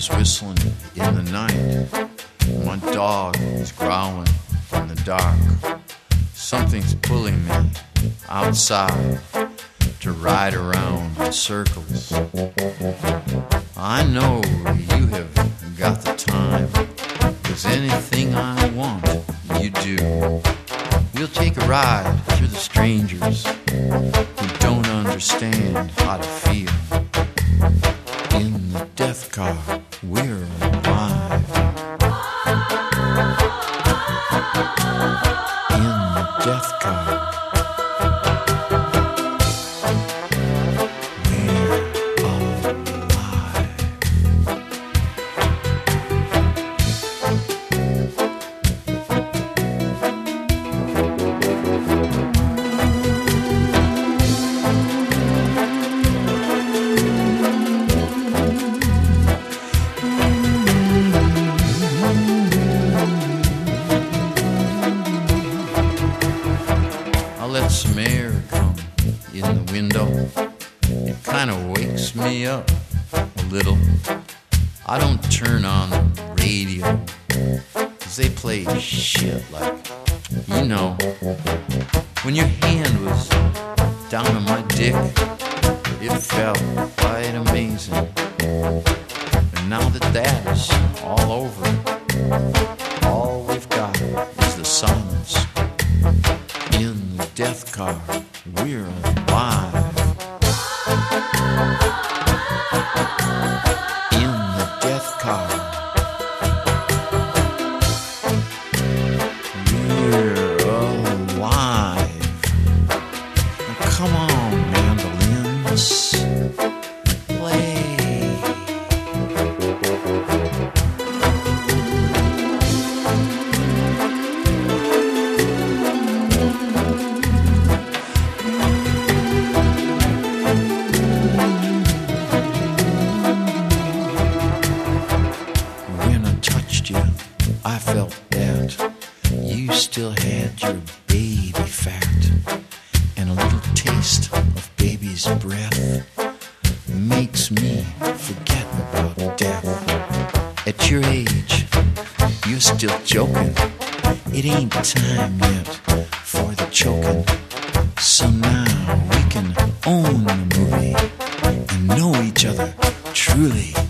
is whistling in the night. My dog is growling in the dark. Something's pulling me outside to ride around in circles. I know you have got the time, 'cause anything I want, you do. We'll take a ride through the strangers who don't understand how to feel. In the death car, we're alive. In the death car, let some air come in the window. It kind of wakes me up a little. I don't turn on the radio, 'cause they play shit like, you know, when your hand was down on my dick, it felt quite amazing. And now that that is all over, all we've got is the silence. In the death car, we're alive. In the death car, we're alive. Now come on, mandolins, play. I felt that you still had your baby fat, and a little taste of baby's breath makes me forget about death. At your age, you're still joking. It ain't time yet for the choking. So now we can own the movie and know each other truly.